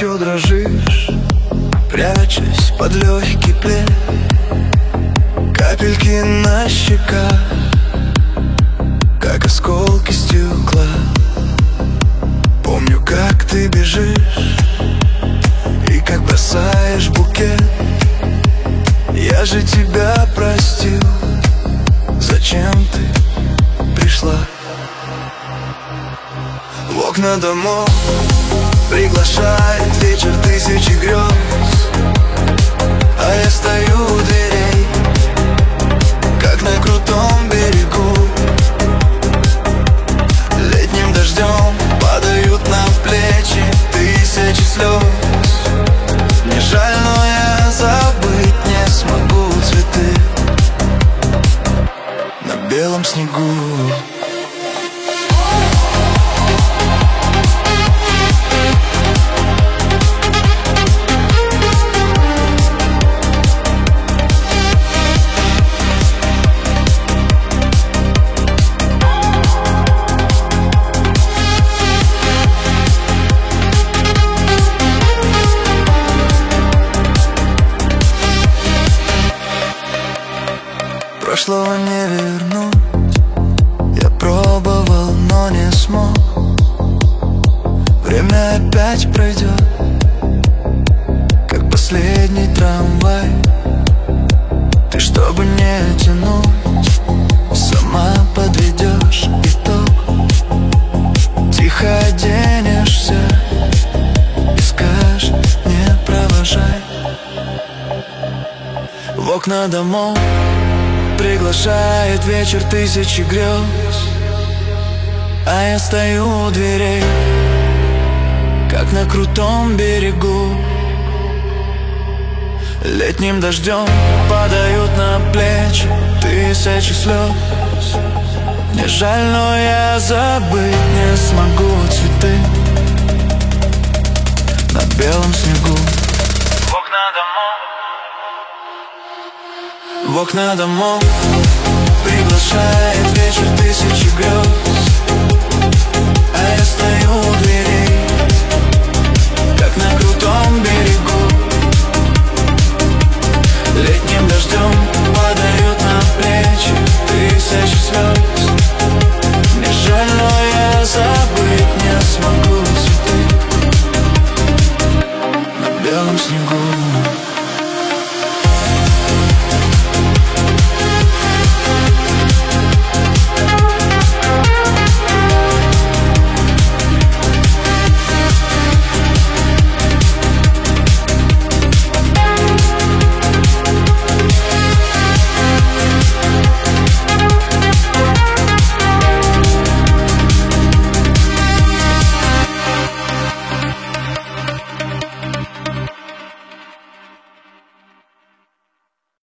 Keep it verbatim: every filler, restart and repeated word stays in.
еще дрожишь, прячась под легкий плед. Капельки на щеках, как осколки стекла. Помню, как ты бежишь и как бросаешь букет. Я же тебя простил, зачем ты пришла? В окна домов приглашает вечер тысячи грез, а я стою у дверей, как на крутом берегу. Летним дождем падают на плечи тысячи слез. Мне жаль, но я забыть не смогу цветы на белом снегу. Прошлого не вернуть, я пробовал, но не смог. Время опять пройдет, как последний трамвай. Ты, чтобы не тянуть, сама подведешь итог. Тихо оденешься и скажешь: не провожай. В окна домов приглашает вечер тысячи грез, а я стою у дверей, как на крутом берегу. Летним дождем падают на плечи тысячи слез. Мне жаль, но я забыть не смогу цветы на белом снегу. В окна домов В окна домов приглашает вечер тысячи грез, а я стою у дверей, как на крутом берегу. Летним дождем падают на плечи тысячи слез. Мне жаль, но я забыть не смогу цветы на белом снегу.